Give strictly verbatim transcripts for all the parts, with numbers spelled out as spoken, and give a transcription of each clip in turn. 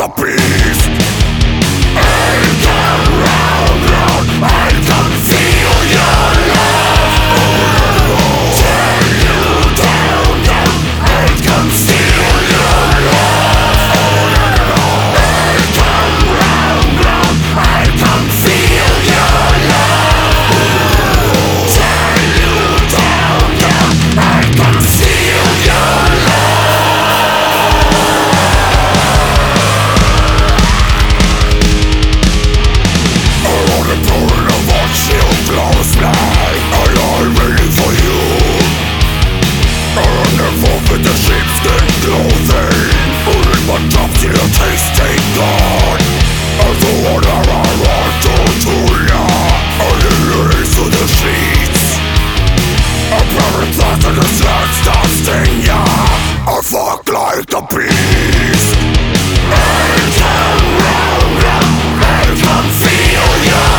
a beast. I come round, round, I can feel your love. Tear you down, down, I can feel your love. I come round, round, I can feel your love. Tear you down, down, I can feel your tasting blood of the water I want to Julia. I release to the sheets. A parasite in the sex dusting ya. I fuck like a beast. I can round, round, I can feel your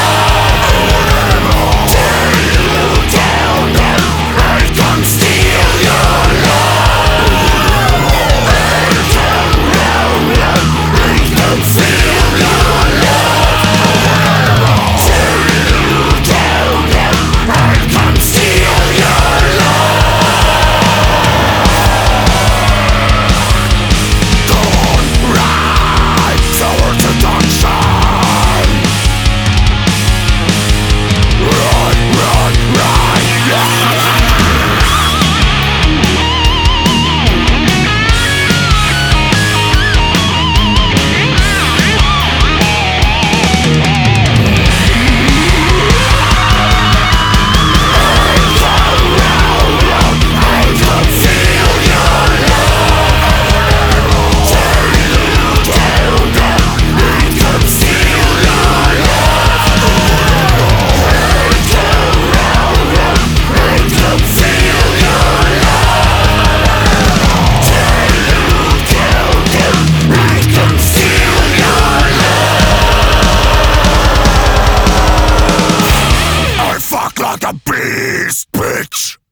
love. Tear you down, down, I can steal your love. Like a beast, bitch!